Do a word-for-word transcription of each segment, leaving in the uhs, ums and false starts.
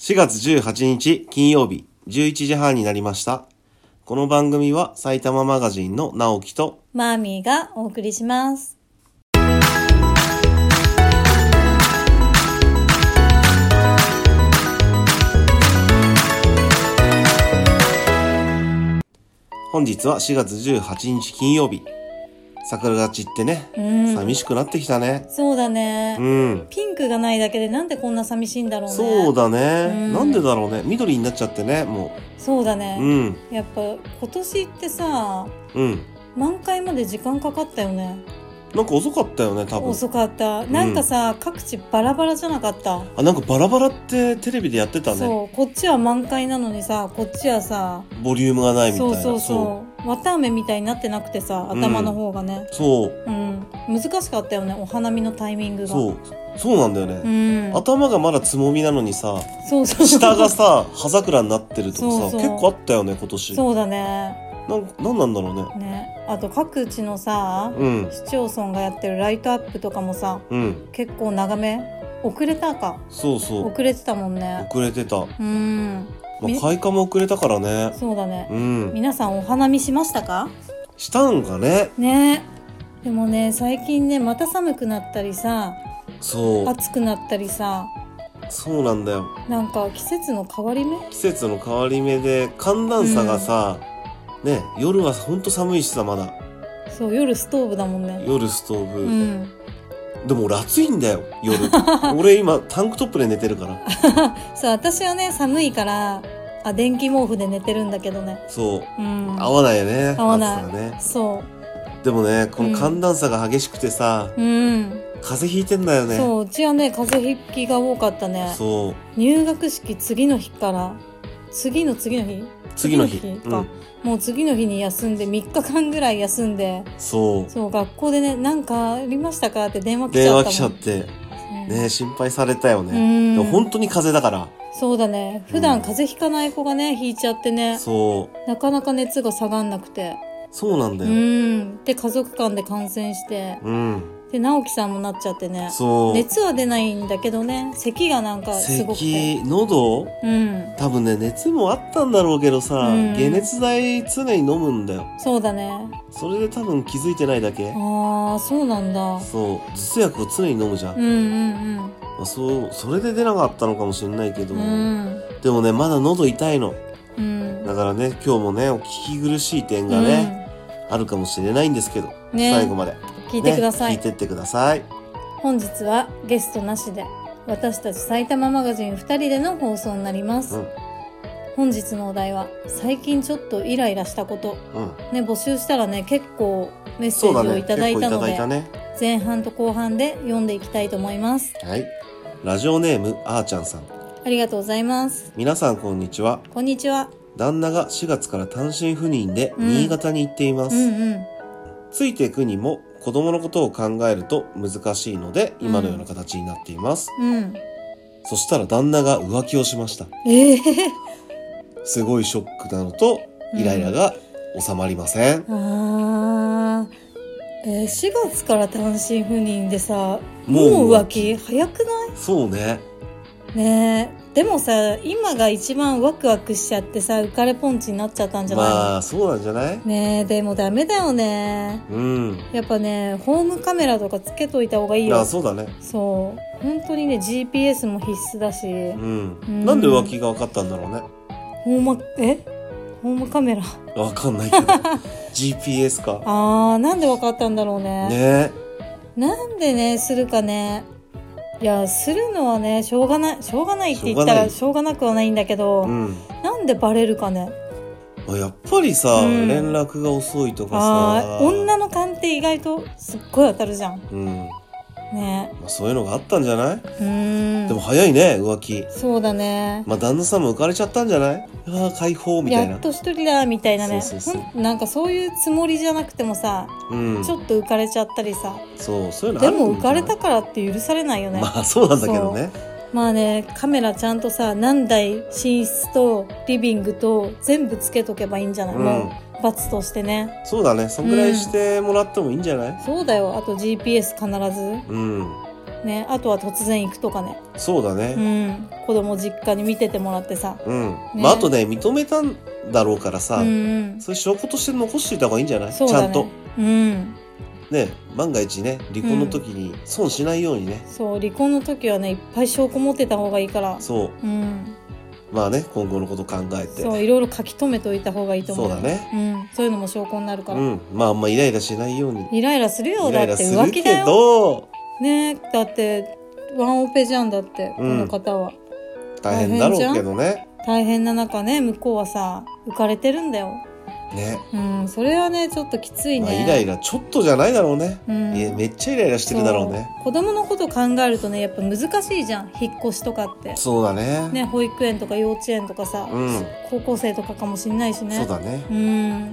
しがつじゅうはちにち金曜日じゅういちじはんになりました。この番組は埼玉マガジンの直樹とマーミーがお送りします。 本日はしがつじゅうはちにち金曜日。桜が散ってね、うん、寂しくなってきたね。 そうだね、 うん、 ピンクがないだけでなんでこんな寂しいんだろうね。 そうだね、うん、なんでだろうね。緑になっちゃってね、もう。 そうだね、 うん、 やっぱ今年ってさ、 うん、 満開まで時間かかったよね。 なんか遅かったよね、多分。 遅かった。なんかさ、うん、各地バラバラじゃなかった？ あ、なんかバラバラってテレビでやってたね。 そう、こっちは満開なのにさ、こっちはさボリュームがないみたいな。 そうそうそう綿あめみたいになってなくてさ、頭の方がね、 うん、そう、 うん、難しかったよね、お花見のタイミングが。そうそうなんだよね、うん、頭がまだつもみなのにさ、 そうそう下がさ葉桜になってるとかさ、そうそう結構あったよね今年。 そうだね。 なん、なんなんだろうね。 ね、あと各地のさ、 うん、 市町村がやってるライトアップとかもさ、 うん、 結構長め遅れたか。 そうそう、 遅れてたもんね。 遅れてた。 うん、 まあ、開花も遅れたからね。 そうだね、 うん、 皆さんお花見しましたか？ したんかね。 ね、でもね最近ねまた寒くなったりさ、 そう暑くなったりさ。 そうなんだよ。 なんか季節の変わり目季節の変わり目で寒暖差がさ、うん、ね、夜はほんと寒いしさ、まだ。 そう、夜ストーブだもんね。 夜ストーブ、うん、 でも俺暑いんだよ夜俺今タンクトップで寝てるからそう、私はね寒いからあ電気毛布で寝てるんだけどね。 そう、うん、合わないよね。 合わない、 ね、 そうでもね、この寒暖差が激しくてさ、うん、風邪ひいてんだよね。 そう、うちはね風邪ひきが多かったね。そう、入学式次の日から次の次の日次の日か、 うん、もう次の日に休んでみっかかんぐらい休んで、 そうそう、学校でね、なんかありましたかって電話来ちゃったもん。 電話来ちゃってね、心配されたよね。でも本当に風邪だから。 そうだね、普段風邪ひかない子がね、ひいちゃってね、そうなかなか熱が下がんなくて。 そうなんだよ。 うんで家族間で感染して、うんで直樹さんもなっちゃってね。そう熱は出ないんだけどね、咳がなんかすごくて。 咳、喉、うん、多分ね熱もあったんだろうけどさ、うん、解熱剤常に飲むんだよ。 そうだね、 それで多分気づいてないだけ。 ああ、そうなんだ。 そう、頭痛薬を常に飲むじゃん。うんうんうん、まあ、そうそれで出なかったのかもしれないけど、うん、でもねまだ喉痛いの、うん、だからね今日もねお聞き苦しい点がね、うん、あるかもしれないんですけど、ね、最後まで聞いてください、 ね、聞いてってください。 本日はゲストなしで私たち埼玉マガジンふたりでの放送になります、うん、本日のお題は最近ちょっとイライラしたこと、うんね、募集したらね結構メッセージをいただいたので、ねね、前半と後半で読んでいきたいと思います。 はい、ラジオネームあーちゃんさん、 ありがとうございます。 皆さんこんにちは。 こんにちは。 旦那がしがつから単身赴任で新潟に行っています、うんうんうん、ついていくにも子供のことを考えると難しいので今のような形になっています、うん、そしたら旦那が浮気をしました。えー、すごいショックなのとイライラが収まりません、うん、 あ、えー、しがつから単身赴任でさ、もう浮気早くない？そうね。ねえ、でもさ今が一番ワクワクしちゃってさ浮かれポンチになっちゃったんじゃないの？ まあそうなんじゃない？ねえ、でもダメだよね。うん。やっぱねホームカメラとかつけといた方がいいよ。 あ、そうだね。 そう本当にね ジーピーエス も必須だし、うん、 うん、なんで浮気が分かったんだろうね。 ホームえホームカメラ分かんないけどジーピーエス か。 あー、なんで分かったんだろうね。ね、なんでねするかね。いや、するのはねしょうがないしょうがないって言ったらしょうがなくはないんだけど、うん、なんでバレるかね。 やっぱりさ、うん、連絡が遅いとかさ、 あ、女の勘って意外とすっごい当たるじゃん、うん、ね、 まあ、そういうのがあったんじゃない？うーん、でも早いね浮気。 そうだね。 まあ旦那さんも浮かれちゃったんじゃない？ああ解放みたいな、 やっと一人だみたいなね。そうそうそう、なんかそういうつもりじゃなくてもさ、うん、ちょっと浮かれちゃったりさ、 そうそういうのあるんじゃない？ でも浮かれたからって許されないよね。 まあそうなんだけどね。 まあね、カメラちゃんとさ何台寝室とリビングと全部つけとけばいいんじゃない？うん、もう罰としてね。 そうだね、そんぐらいしてもらってもいいんじゃない？うん、 そうだよ。あと ジーピーエス 必ず。うん。 ね、あとは突然行くとかね。 そうだね。 うん。子供実家に見ててもらってさ。 うん。ね、まああとね、認めたんだろうからさ、うん、そういう証拠として残しておいた方がいいんじゃない？そうだね、ちゃんと。うん。ね、万が一ね、離婚の時に損しないようにね、 うん、そう、離婚の時はね、いっぱい証拠持ってた方がいいから。 そう。うん。まあね、今後のこと考えて。 そう、いろいろ書き留めておいた方がいいと思う。 そうだね。 うん。そういうのも証拠になるから。 うん。まああんまイライラしないように。 イライラするよ。 イライラだって浮気だよ。 するけど。 ね、だってワンオペじゃんだって、うん、この方は。 大変だろうけどね。 大変な中ね、向こうはさ、浮かれてるんだよ。ね。うん、それはね、ちょっときついね。 まあ、イライラちょっとじゃないだろうね。うん、いやめっちゃイライラしてるだろうね。 う子供のこと考えるとね、やっぱ難しいじゃん。引っ越しとかって。 そうだね。 ね、保育園とか幼稚園とかさ、うん、高校生とかかもしんないしね。 そうだね。 うん、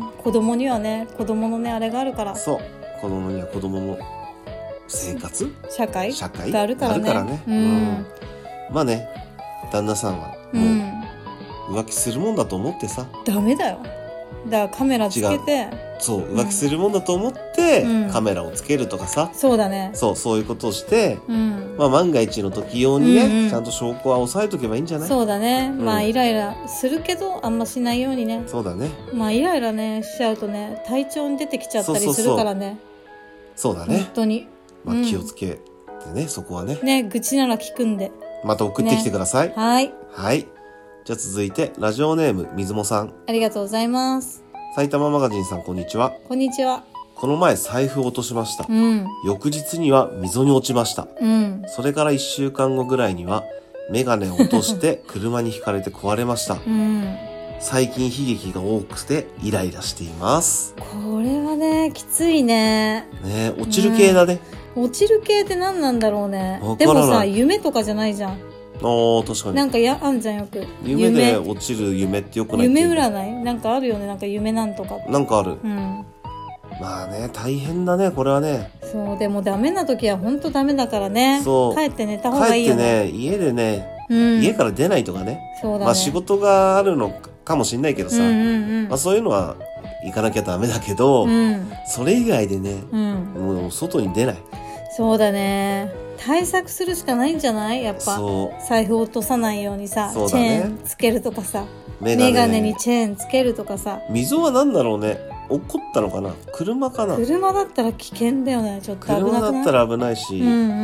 子供にはね、子供のね、あれがあるから。 そう。子供には子供の生活社会社会があるからね。 あるからね。うん。うん、まあね、旦那さんはもう浮気するもんだと思ってさ。 ダメだよ。だからカメラつけて、 そう浮気するもんだと思って、うん、カメラをつけるとかさ、 そうだね、 そうそういうことをして、うん、まあ万が一の時用にね、うんうん、ちゃんと証拠は押さえとけばいいんじゃない？ そうだね、うん、まあイライラするけどあんましないようにね。 そうだね。 まあイライラねしちゃうとね、体調に出てきちゃったりするからね。 そうだね、 本当に、 まあ、気をつけてね、うん、そこはね。 ね、愚痴なら聞くんでまた送ってきてください、 ね、はいはい。じゃあ続いてラジオネーム水もさん、 ありがとうございます。 埼玉マガジンさん、こんにちは。 こんにちは。 この前財布を落としました、うん、翌日には溝に落ちました、うん、それからいっしゅうかんごぐらいにはメガネを落として車にひかれて壊れました、うん、最近悲劇が多くてイライラしています。 これはねきついね。 ね、落ちる系だね、 うん、落ちる系って何なんだろうね。でもさ、夢とかじゃないじゃん。 あー、確かになんかやあんじゃん、よく夢で落ちる夢ってよくないって夢占いなんかあるよね。なんか夢なんとかなんかある、うん、まあね、大変だねこれはね。 そう、でもダメな時は本当ダメだからね。そう、帰って寝た方がいいよね。 帰ってね、家でね、うん、家から出ないとかね。そうだね、まあ仕事があるのかもしれないけどさ、うんうんうん、まあ、そういうのは行かなきゃダメだけど、うん、それ以外でね、うん、もう外に出ない。 そうだね、対策するしかないんじゃない？やっぱ財布落とさないようにさ、ね、チェーンつけるとかさ、メガネ、メガネにチェーンつけるとかさ。 溝は何だろうね、起こったのかな、車かな。 車だったら危険だよね、ちょっと危なくない？ 車だったら危ないし、うんうんうん、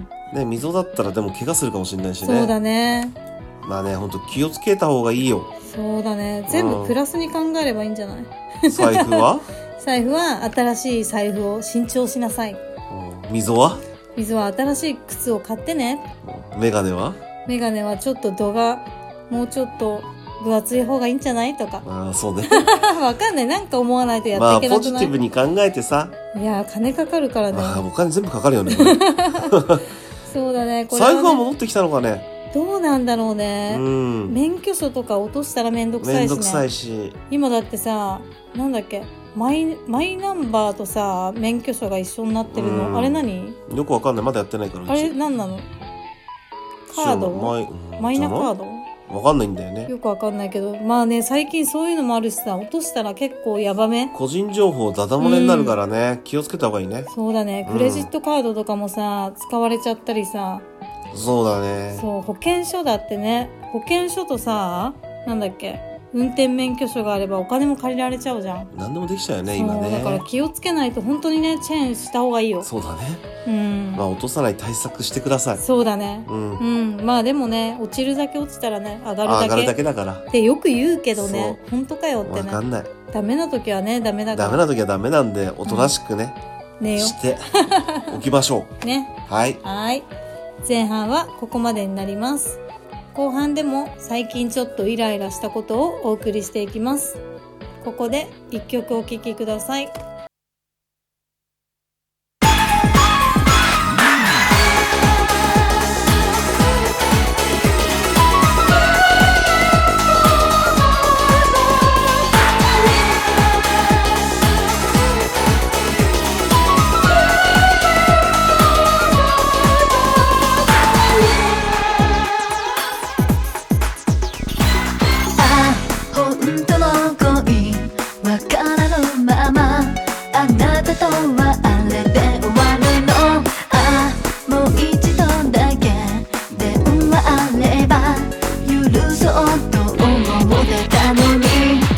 ね、溝だったらでも怪我するかもしれないしね。 そうだね。 まあね、本当気をつけた方がいいよ。 そうだね、全部プラスに考えればいいんじゃない？ 財布は財布は新しい財布を新調しなさい。 うん、溝は水は新しい靴を買ってね。 メガネはメガネはちょっと度がもうちょっと分厚い方がいいんじゃないとか。 ああ、そうね。 わかんない、なんか思わないとやっていけなくない？ まあポジティブに考えてさ。 いや金かかるからね。 ああ、お金全部かかるよね。 そうだね、 これはね、財布は戻ってきたのかね。 どうなんだろうね、うん、免許証とか落としたらめんどくさいしね。 めんどくさいし、 今だってさ、なんだっけ、マイ、マイナンバーとさ免許証が一緒になってるの、うん、あれ何？よくわかんない、まだやってないから。 あれ何なの？カード？マイ、うん、マイナカード？ わかんないんだよね。 よくわかんないけど、まあね、最近そういうのもあるしさ、落としたら結構ヤバめ。 個人情報ダダ漏れになるからね、うん、気をつけた方がいいね。 そうだね、クレジットカードとかもさ、使われちゃったりさ。 そうだね。 そう、保険証だってね、保険証とさ、なんだっけ、運転免許証があればお金も借りられちゃうじゃん。 何でもできちゃうよね、今ね。 だから気をつけないと本当にね、チェーンした方がいいよ。 そうだね。うん。まあ落とさない対策してください。 そうだね。うん。うん。まあでもね、落ちるだけ落ちたらね、上がるだけ。 上がるだけだから。 ってよく言うけどね、本当かよってね。 わかんない。 ダメな時はね、ダメだから。 ダメな時はダメなんで、おとなしくね、うん、寝よしておきましょう。ね。はい。 はい。前半はここまでになります。後半でも最近ちょっとイライラしたことをお送りしていきます。ここで一曲お聴きください。 本当の恋わからぬまま嘘と思ってたのに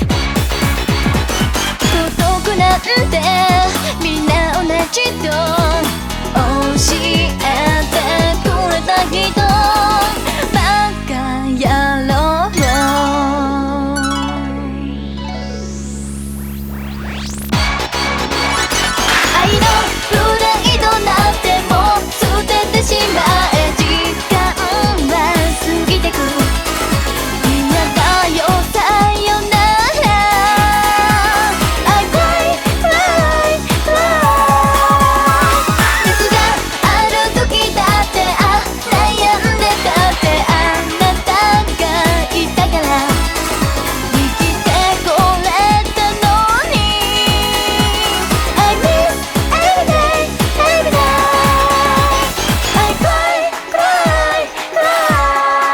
孤独なんてみんな同じと教えてくれた人バカ野郎愛のプライドなんてもう捨ててしまえ時間は過ぎてく嫌だよさよなら I cry cry cry 熱がある時だってあ悩んでたってあなたがいたから生きてこれたのに I miss every day every day I cry cry cry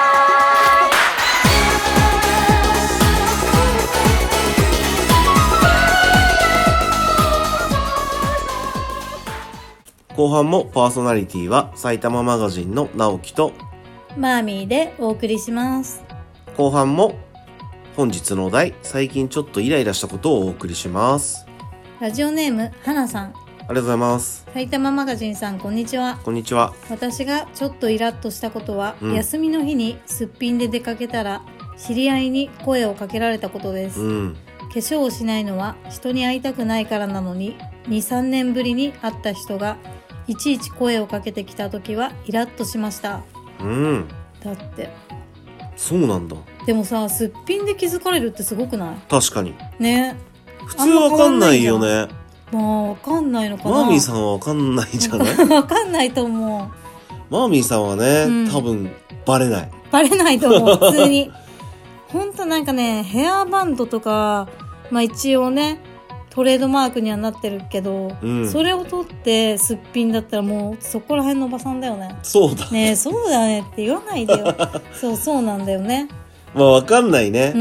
後半もパーソナリティは埼玉マガジンの直樹と、 マーミーでお送りします。 後半も本日のお題、最近ちょっとイライラしたことをお送りします。 ラジオネームはなさん、 ありがとうございます。 埼玉マガジンさん、こんにちは。 こんにちは。 私がちょっとイラッとしたことは、 うん休みの日にすっぴんで出かけたら知り合いに声をかけられたことです。 うん。 化粧をしないのは人に会いたくないからなのに、に、さんねんぶりに会った人がいちいち声をかけてきた時はイラッとしました。 うん。 だってそうなんだ。 でもさ、すっぴんで気づかれるってすごくない？ 確かに。 ね。 普通わかんないよね。 まあわかんないのかな。 マーミーさんはわかんないんじゃないわかんないと思う。 マーミーさんはね、 うん多分バレない。 バレないと思う、普通に。ほんとなんかね、ヘアバンドとか、まあ一応ね、トレードマークにはなってるけど、 うん、 それを取ってすっぴんだったらもうそこら辺のおばさんだよね。 そうだねえ、そうだねって言わないでよ。そうそうなんだよね。 まあわかんないね。 うん。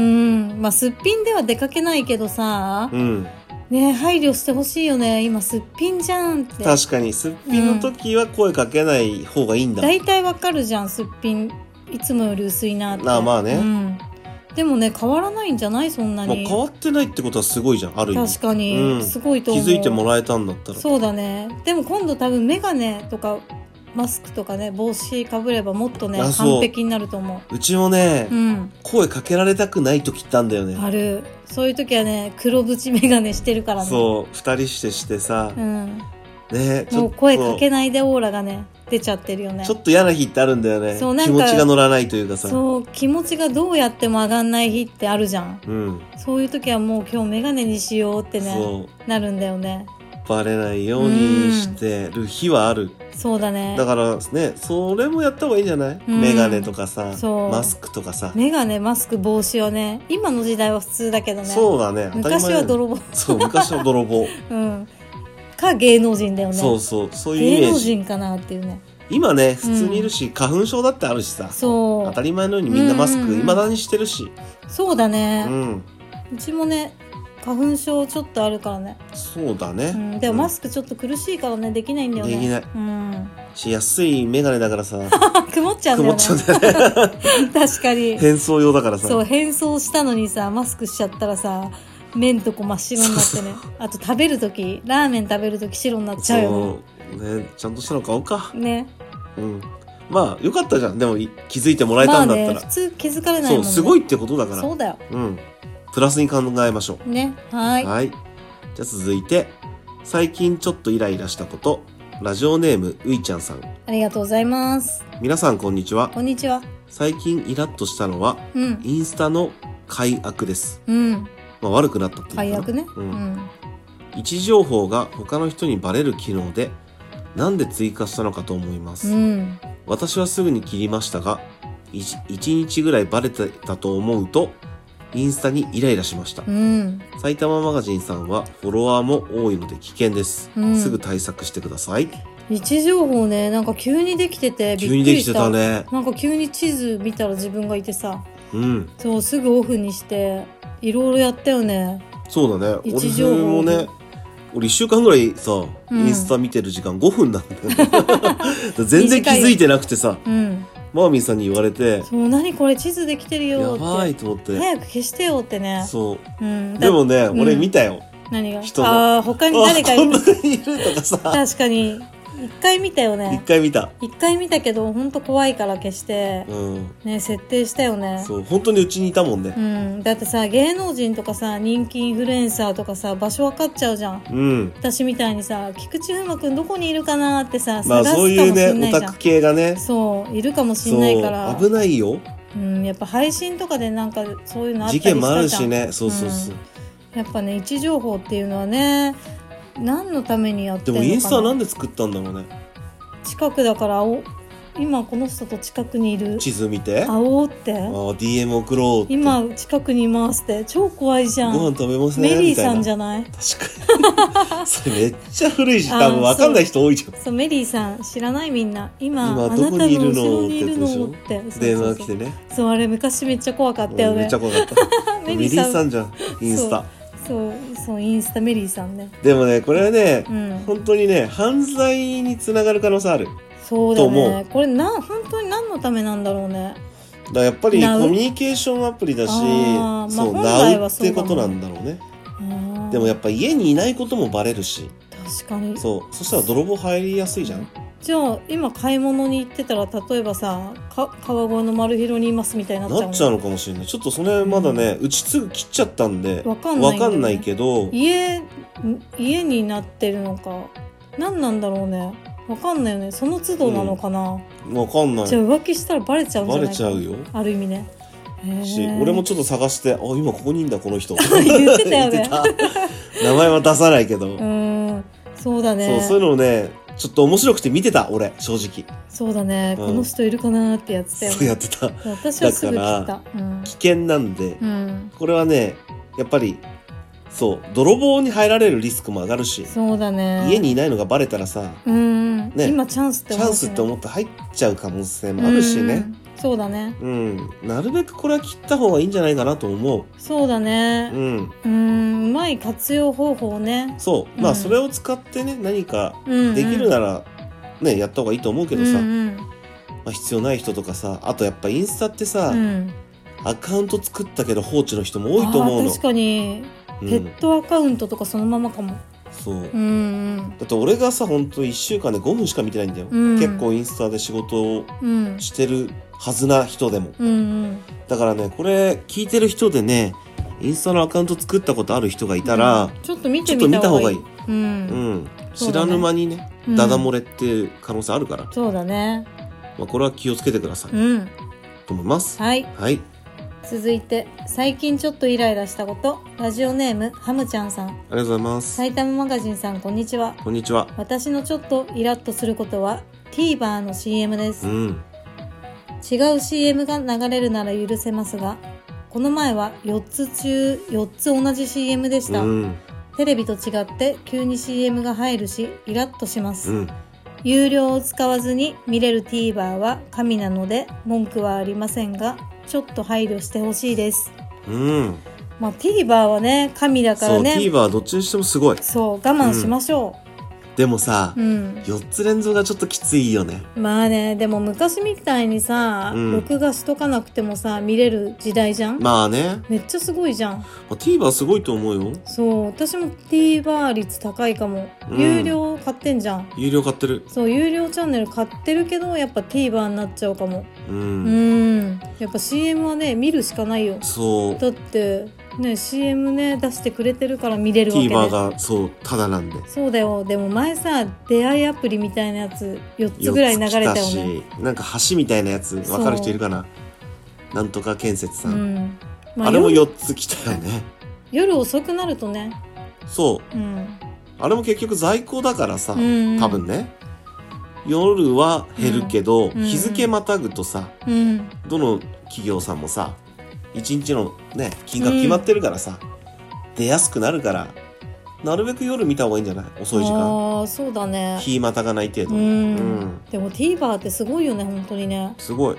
まあすっぴんでは出かけないけどさ、 うん。 ねえ、配慮してほしいよね。今すっぴんじゃんって。 確かにすっぴんの時は声かけない方がいいんだ。 大体わかるじゃん、すっぴんいつもより薄いなって。 ああまあね、 うん、でもね変わらないんじゃない？そんなに、 まあ、変わってないってことはすごいじゃん、ある意味。 確かに、うん、すごいと思う。 気づいてもらえたんだったら。 そうだね。でも今度多分メガネとかマスクとかね、帽子かぶればもっとね完璧になると思う。 うちもね、うん、声かけられたくない時ってあんだよね。 ある。そういう時はね、黒縁メガネしてるからね。 そう二人してしてさ、うん、ね、 もう声かけないでオーラがね出ちゃってるよね。 ちょっと嫌な日ってあるんだよね。そう、なんか気持ちが乗らないというかさ、 そう、気持ちがどうやっても上がんない日ってあるじゃん、 うん、 そういう時はもう今日メガネにしようってねなるんだよね。 バレないようにしてる日はある。 そうだね。 だからね、それもやった方がいいんじゃない？メガネとかさ、マスクとかさ。 メガネ、マスク、帽子はね、今の時代は普通だけどね。 そうだね。 昔は泥棒。 そう、昔は泥棒。 うん。か芸能人だよね。 そうそう、そういうイメージ。 芸能人かなっていうね。 今ね、普通にいるし、うん、花粉症だってあるしさ。そう。当たり前のようにみんなマスク、未だにしてるし。 そうだね。 うん。 うちもね、花粉症ちょっとあるからね。 そうだね、 うん、でもマスクちょっと苦しいからね、できないんだよね。 できない、うん、し安いメガネだからさ曇っちゃうんだよね。曇っちゃうんだよね確かに変装用だからさ。 そう、変装したのにさマスクしちゃったらさ目んとこ真っ白になってね。あと食べるときラーメン食べるとき白になっちゃうよね。 そうね、ちゃんとしたの買おうかね。 うん、まあよかったじゃん。でも気づいてもらえたんだったら、まあね、 普通気づかれないもんね。 そう、すごいってことだから。 そうだよ。 うん、プラスに考えましょうね。はい。 はい。じゃあ続いて、最近ちょっとイライラしたこと、ラジオネームういちゃんさん。 ありがとうございます。 皆さんこんにちは。 こんにちは。 最近イラッとしたのは、うん、インスタの解約です。うん。まあ悪くなったっていうかな。 解約ね。 うん。うん、位置情報が他の人にバレる機能で、なんで追加したのかと思います。うん。私はすぐに切りましたが、いちにちぐらいバレてたと思うと、インスタにイライラしました、うん、埼玉マガジンさんはフォロワーも多いので危険です、うん、すぐ対策してください。 位置情報ね、なんか急にできててびっくりした。急にできてたね。なんか急に地図見たら自分がいてさ、うん、そうすぐオフにしていろいろやったよね。 そうだね。位置情報もね、俺いっしゅうかんぐらいさ、うん、インスタ見てる時間ごふんなんだよね全然気づいてなくてさ、うん、 マーミーさんに言われて、 そう何これ地図できてるよってやばいと思って、 早く消してよってね。 そう、 うん、 でもね、 うん、 俺見たよ。 何が？ 人のああ、他に誰かいるいるとかさ。 確かに一回見たよね。 一回見た。 一回見たけど本当怖いから消して、うん、ね設定したよね。 そう本当にうちにいたもんね。 うん、だってさ芸能人とかさ人気インフルエンサーとかさ場所分かっちゃうじゃん。うん。私みたいにさ菊池風磨くんどこにいるかなってさ探すかもしんないじゃん。まあそういうねオタク系がね。そういるかもしんないから。 そう危ないよ。 うん、やっぱ配信とかでなんかそういうのあったりしたじゃん。事件もあるしね。そうそうそう。 うん、やっぱね位置情報っていうのはね何のためにやってるのかな。 でもインスタはなんで作ったんだろうね。 近くだからお今この人と近くにいる地図見て会おうって、あディーエム 送ろうって、 今近くにいますって超怖いじゃん。 ご飯食べますねメリーさんじゃない？ 確かにそれめっちゃ古いし多分分かんない人多いじゃん。 そう、そうメリーさん知らないみんな 今, 今どこにいるのあなたの後ろにいるのって電話来てね。 そうあれ昔めっちゃ怖かったよね。 めっちゃ怖かったメリーさんじゃんインスタ。 そうそうインスタメリーさんね。 でもねこれはね、うん、本当にね犯罪につながる可能性ある。 そうだね。これな本当に何のためなんだろうね。 だからやっぱりコミュニケーションアプリだし、そうナウってことなんだろうね。でもやっぱ家にいないこともバレるし。 確かに。 そうそしたら泥棒入りやすいじゃん。 じゃあ今買い物に行ってたら例えばさか川越のマルヒロにいますみたいになっちゃうの。 なっちゃうのかもしれない。ちょっとそれまだね、うん、うちすぐ切っちゃったんでわかんないんだよね、 わかんないけど家家になってるのか何なんだろうね。わかんないよね。その都度なのかな、 うん、わかんない。 じゃあ浮気したらバレちゃうんじゃないか。 バレちゃうよある意味ね。 し俺もちょっと探してあ今ここにいんだこの人言ってたよね名前は出さないけどうんそうだね。 そうそういうのをねちょっと面白くて見てた俺正直。 そうだね、うん、この人いるかなってやってたよね。 そうやってた。 私はすぐ来た、 うん、危険なんで、うん、これはねやっぱりそう泥棒に入られるリスクも上がるし。 そうだね。 家にいないのがバレたらさ、 うんね、今チャンスって思って、ね、チャンスって思って入っちゃう可能性もあるしね。 うんそうだね。 うん。なるべくこれは切った方がいいんじゃないかなと思う。 そうだね。うん。うん、うまい活用方法ね。 そう。まあ、それを使ってね、何かできるなら、ね、やった方がいいと思うけどさ、うんうん、まあ、必要ない人とかさ、あとやっぱインスタってさ、うん、アカウント作ったけど放置の人も多いと思うの。 確かに、うん。ペットアカウントとかそのままかも。 そう、うんうん、だって俺がさ本当いっしゅうかんでごふんしか見てないんだよ、うん、結構インスタで仕事をしてるはずな人でも、うんうん、だからねこれ聞いてる人でねインスタのアカウント作ったことある人がいたら、うん、 ちょっと見てみた方がいい。 うんうん、知らぬ間にねダダ漏れっていう可能性あるから、 そうだね、 まあ、これは気をつけてください、うん、と思います。 はい、 はい、 続いて最近ちょっとイライラしたこと。ラジオネームハムちゃんさん、ありがとうございます。 埼玉マガジンさんこんにちは。 こんにちは。 私のちょっとイラッとすることは TVer の シーエム です、うん、違う シーエム が流れるなら許せますがこの前はよっつ中よっつ同じ シーエム でした、うん、テレビと違って急に シーエム が入るしイラッとします、うん、有料を使わずに見れる TVer は神なので文句はありませんがちょっと配慮してほしいです。うん。まあ TVer はね神だからね。 そう TVer はどっちにしてもすごい。 そう我慢しましょう。うんでもさ、うん、よっつ連続がちょっときついよね。 まあね、でも昔みたいにさ、うん、録画しとかなくてもさ見れる時代じゃん。 まあね、 めっちゃすごいじゃん。まあ、TVer すごいと思うよ。 そう、私も TVer 率高いかも、うん、有料買ってんじゃん。 有料買ってる。 そう、有料チャンネル買ってるけどやっぱ TVer になっちゃうかも。うん、うんやっぱ シーエム はね見るしかないよ。そうだってね、シーエム ね出してくれてるから見れるわけで TVer がそうただなんで。 そうだよ。でも前さ出会いアプリみたいなやつよっつぐらい流れたよね。しなんか橋みたいなやつ分かる人いるかな。なんとか建設さん、うんまあ、あれもよっつ来たよね。 夜遅くなるとね。 そう、うん、あれも結局在庫だからさ、うんうん、多分ね夜は減るけど、うん、日付またぐとさ、うん、どの企業さんもさ一日のね金額決まってるからさ、うん、出やすくなるからなるべく夜見た方がいいんじゃない？遅い時間。 ああそうだね。 日またがない程度。うん、 うん、でも TVer ってすごいよね本当にね。 すごい。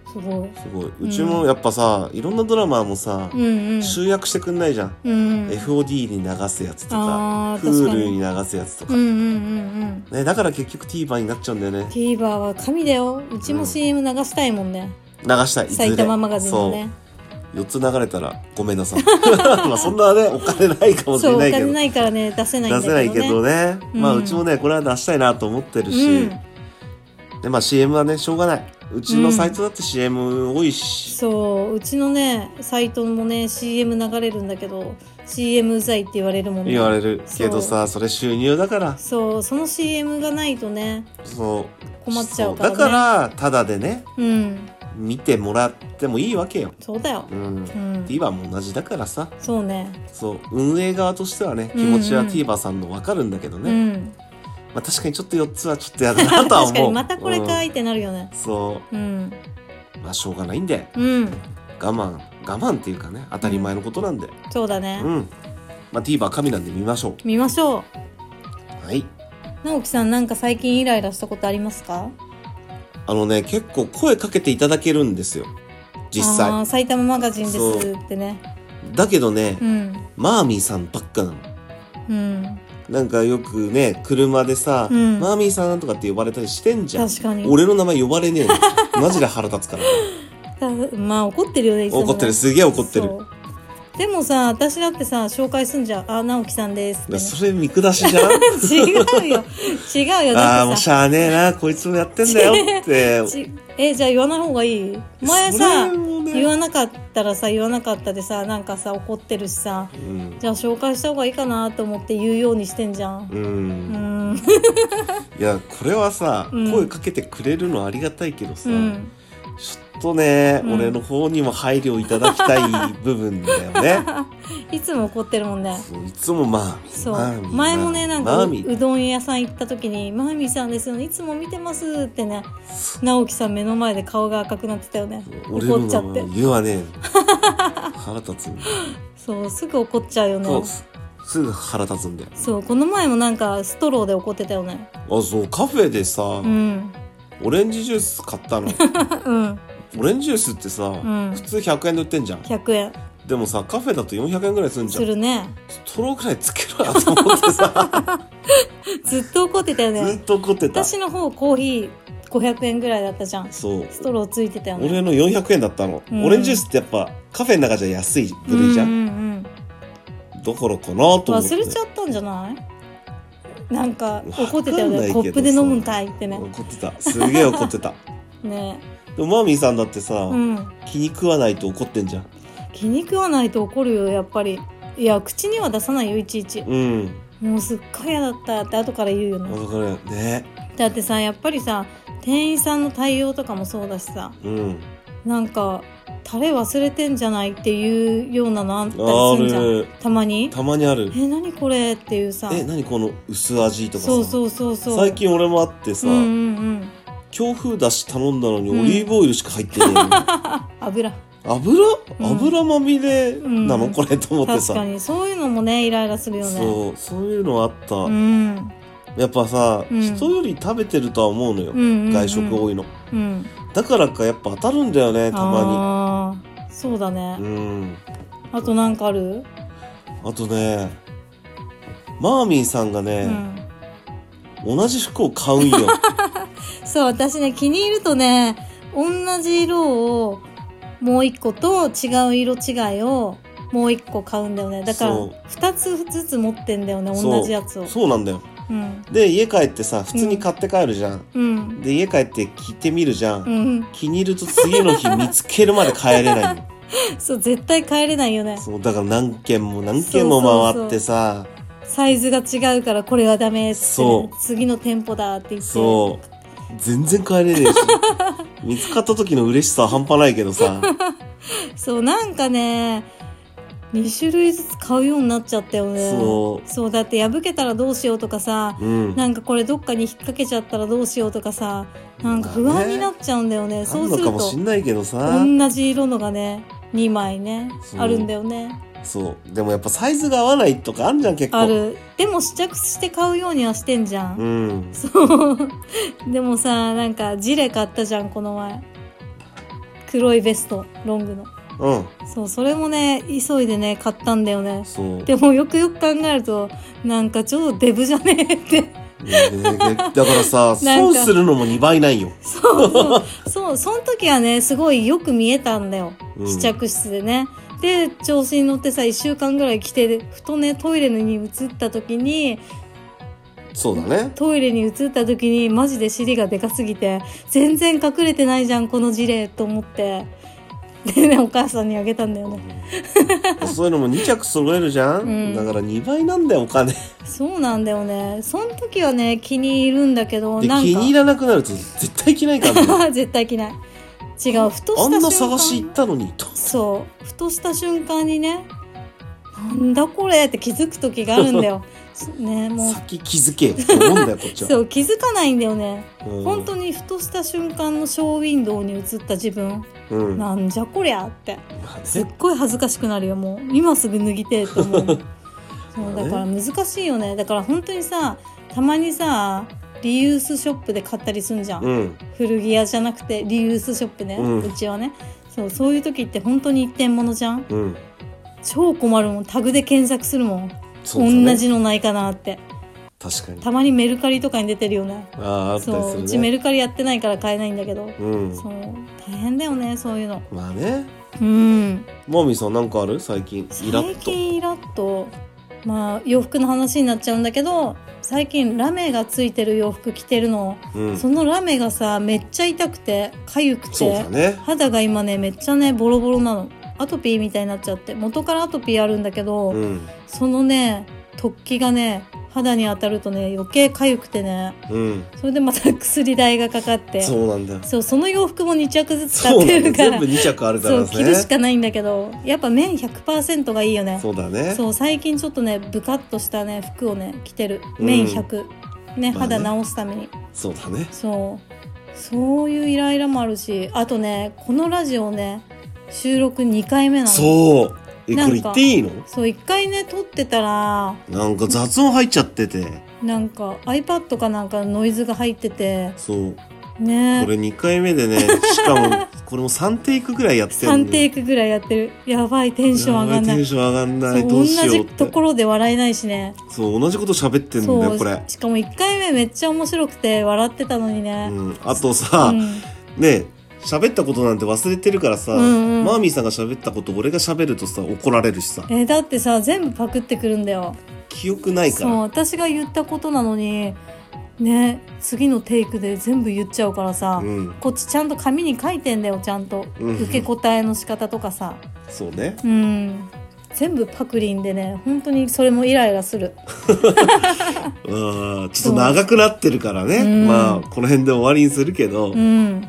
すごい。 すごい。うちもやっぱさ、いろんなドラマもさ、 うんうん、 集約してくんないじゃん。うん、エフオーディー に流すやつとか、Hulu に流すやつとか。うんうんうんうん、ね、だから結局 TVer になっちゃうんだよね。 TVer は神だよ。うちも シーエム 流したいもんね。 流したい。 埼玉マガジンのね。 よっつ流れたらごめんなさい。まあそんなね、お金ないかもしれないけど。 そう、お金ないからね、出せないんだけどね。 出せないけどね。うん、まあうちもね、これは出したいなと思ってるし。うん、で、まあ シーエム はね、しょうがない。うちのサイトだって シーエム 多いし、 うん、そううちのねサイトもね シーエム 流れるんだけど シーエム うざいって言われるもんね。 言われるけどさ、それ収入だから。 そうその シーエム がないとね、 そう困っちゃうからね。 だからタダでね、 うん、 見てもらってもいいわけよ。 そうだよ。うん、うん、 TVer も同じだからさ。 そうね。 そう運営側としてはね気持ちは TVer さんの分かるんだけどね。うんうん、まあ、確かにちょっとよっつはちょっとやだなとは思う。 確かにまたこれかいってなるよね。 うん、そう、うん、まあしょうがないんで、うん、我慢我慢っていうかね当たり前のことなんで、うん、 そうだね、 うん、まあ TVer 神なんで見ましょう見ましょう。はい。 直樹さんなんか最近イライラしたことありますか？ あのね結構声かけていただけるんですよ実際。 あ埼玉マガジンですってね。 だけどね、うん、マーミーさんばっかなの。 うん。なんかよくね車でさ、うん、マーミーさんとかって呼ばれたりしてんじゃん。 確かに。 俺の名前呼ばれねえの。マジで腹立つから。 まあ怒ってるよね。いつも怒ってる、すげえ怒ってる。 でもさ私だってさ紹介すんじゃん。あ直樹さんですって、ね、 それ見下しじゃん。 違うよ違うよ。 ああもうしゃあねえなこいつもやってんだよってえじゃあ言わない方がいい。前さ、ね、言わなかったらさ言わなかったでさなんかさ怒ってるしさ、うん、じゃあ紹介した方がいいかなと思って言うようにしてんじゃん。うんうんいやこれはさ、うん、声かけてくれるのありがたいけどさ、うんちょっとね、うん、俺の方にも配慮いただきたい部分だよね。 いつも怒ってるもんね。 そういつもまあそう前もねなんか う, うどん屋さん行った時にマーミーさんですよねいつも見てますってね直樹さん目の前で顔が赤くなってたよね。怒っちゃって言うわね腹立つんだ。 そうすぐ怒っちゃうよね。そうすぐ腹立つんだよ。 そうこの前もなんかストローで怒ってたよね。 あそうカフェでさ、うんオレンジジュース買ったの、うん、オレンジジュースってさ、うん、普通ひゃくえんで売ってんじゃん。 ひゃくえんでもさカフェだとよんひゃくえんぐらいするんじゃん。 するね。 ストローくらいつけろよと思ってさずっと怒ってたよね。 ずっと怒ってた。 私の方コーヒーごひゃくえんぐらいだったじゃん。そうストローついてたよね。 俺のよんひゃくえんだったの、うん、オレンジジュースってやっぱカフェの中じゃ安い部類じゃん、うんうんうん、だからかなと思って忘れちゃったんじゃない？なんか怒ってたよね。コップで飲むんかいってね。 怒ってた。すげえ怒ってた。ね。でもマーミーさんだってさ、うん、気に食わないと怒ってんじゃん。 気に食わないと怒るよやっぱり。いや口には出さないよいちいち。うん。もうすっごい嫌だったって後から言うよね。 わかるね。 だってさやっぱりさ店員さんの対応とかもそうだしさ、うん、なんかタレ忘れてんじゃないっていうようなのあったりするじゃん。たまにたまにある。 え何これっていうさえ何この薄味とかさ。 そうそうそうそう最近俺もあってさ、うんうんうん、京風だし頼んだのにオリーブオイルしか入ってない、うん、 油油、うん、油まみれなの、うん、これと思ってさ。 確かにそういうのもねイライラするよね。 そうそういうのあった、うん、やっぱさ、うん、人より食べてるとは思うのよ、うんうんうん、外食多いの、うん、だからかやっぱ当たるんだよねたまに。 あそうだね、うん、あとなんかある？ あとねマーミーさんがね、うん、同じ服を買うんよ。 そう私ね気に入るとね同じ色をもう一個と違う色違いをもう一個買うんだよね。だから二つずつ持ってんだよね同じやつを。 そう、そうなんだよ、うん、で家帰ってさ普通に買って帰るじゃん、うん、で家帰って着てみるじゃん、うん、気に入ると次の日見つけるまで帰れないの。 そう絶対帰れないよね。 そうだから何軒も何軒も回ってさそうそうそうサイズが違うからこれはダメって、ね、次の店舗だって言ってそう全然帰れねえし見つかった時の嬉しさは半端ないけどさそうなんかねに種類ずつ買うようになっちゃったよね。そうそうだって破けたらどうしようとかさ、うん、なんかこれどっかに引っ掛けちゃったらどうしようとかさなんか不安になっちゃうんだよね。そうするとあんのかもしんないけどさ同じ色のがねにまいねあるんだよね。 そうでもやっぱサイズが合わないとかあんじゃん結構。 ある。でも試着して買うようにはしてんじゃん、うん、そうでもさなんかジレ買ったじゃんこの前。 黒いベストロングの。 うん。 そうそれもね急いでね買ったんだよね。 そう。 でもよくよく考えるとなんか超デブじゃねえって。 だからさ損するのもにばいないよ。 そうそうそうその時はねすごいよく見えたんだよ、 うん、 試着室でね。で調子に乗ってさいっしゅうかんぐらい着てふとねトイレに移った時にそうだねトイレに移った時にマジで尻がでかすぎて全然隠れてないじゃんこの事例と思ってでねお母さんにあげたんだよね、 うん、そういうのもに着揃えるじゃん、うん、だからにばいなんだよお金。 そうなんだよね。その時はね気に入るんだけどなんか気に入らなくなると絶対着ないからね絶対着ない。違うふとした瞬間あんな探し行ったのにと。 そうふとした瞬間にねなんだこれって気づく時があるんだよね。もう先気づけって思うんだよこっちは。 そう気づかないんだよね、 うん、 本当にふとした瞬間のショーウィンドウに映った自分、うん、なんじゃこりゃって、まあね、すっごい恥ずかしくなるよ。もう今すぐ脱ぎてと思うそうだから難しいよね。だから本当にさたまにさリユースショップで買ったりすんじゃん、うん、古着屋じゃなくてリユースショップね、うん、うちはね。そうそういう時って本当に一点物じゃん、うん、超困るもん。タグで検索するもん、ね、同じのないかなって。 確かにたまにメルカリとかに出てるよね。 ああったりするね。 そううちメルカリやってないから買えないんだけど、うん、そう大変だよねそういうの。 まあね。 うんマミさんなんかある最近イラッと。 最近イラッとまあ洋服の話になっちゃうんだけど最近ラメがついてる洋服着てるの、うん、そのラメがさめっちゃ痛くて痒くて、 そうだね、 肌が今ねめっちゃねボロボロなの。アトピーみたいになっちゃって、元からアトピーあるんだけど、うん、そのね突起がね肌に当たるとね余計痒くてね、うん、それでまた薬代がかかって。 そうなんだよ。 そうその洋服もに着ずつ買ってるから全部に着あるからね。 そう着るしかないんだけどやっぱ綿 ひゃくパーセント がいいよね。 そうだね。 そう最近ちょっとねブカッとしたね服をね着てる。綿ひゃく、うん、ね肌直すために、まあね、 そうだね。 そうそういうイライラもあるし、あとねこのラジオね収録にかいめなの。 そうえこれ言っていいの？ そういっかいね撮ってたらなんか雑音入っちゃっててなんか iPad かなんかノイズが入っててそうねこれにかいめでねしかもこれもさんテイクぐらいやってるさんテイクぐらいやってる。やばいテンション上がんない。 テンション上がんない。どうしようって。 同じところで笑えないしね。 そう同じこと喋ってんだよこれ。 しかもいっかいめめっちゃ面白くて笑ってたのにね、 うん、あとさ、うん、ね喋ったことなんて忘れてるからさ、うんうん、マーミーさんが喋ったこと俺が喋るとさ怒られるしさ。 えー、だってさ全部パクってくるんだよ。 記憶ないから。 そう私が言ったことなのにね次のテイクで全部言っちゃうからさ、うん、こっちちゃんと紙に書いてんだよちゃんと、うん、受け答えの仕方とかさ。 そうね。 うん全部パクリンでね本当にそれもイライラするあちょっと長くなってるからね、うん、まあこの辺で終わりにするけど、うん、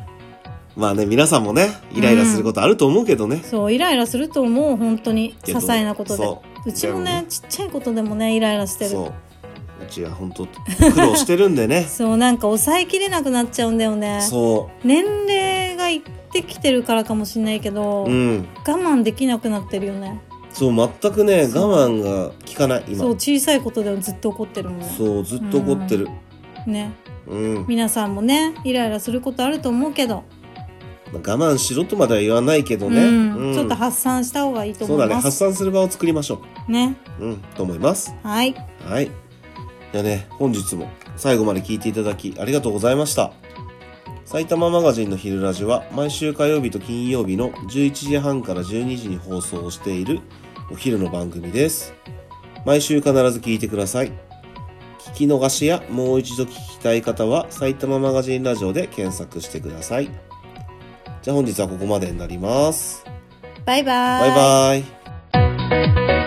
まあね皆さんもねイライラすることあると思うけどね、うん、 そうイライラすると思う本当に些細なことで。うちもねちっちゃいことでもねイライラしてる。そううちは本当苦労してるんでねそうなんか抑えきれなくなっちゃうんだよね。 そう年齢がいってきてるからかもしれないけど、うん、我慢できなくなってるよね。 そう全くね我慢が効かない今。 そう小さいことでもずっと怒ってるもんね。 そうずっと怒ってる、 うん、ね、うん、皆さんもねイライラすることあると思うけど、 まあ、我慢しろとまでは言わないけどね、 うんうん、ちょっと発散した方がいいと思います。 そうだね発散する場を作りましょうね。うんと思います。 はいはいじゃあね本日も最後まで聞いていただきありがとうございました。埼玉マガジンの昼ラジは毎週火曜日と金曜日のじゅういちじはんからじゅうにじに放送をしているお昼の番組です。毎週必ず聞いてください。聞き逃しやもう一度聞きたい方は埼玉マガジンラジオで検索してください。じゃあ本日はここまでになります。 バイバイ。 バイバイ。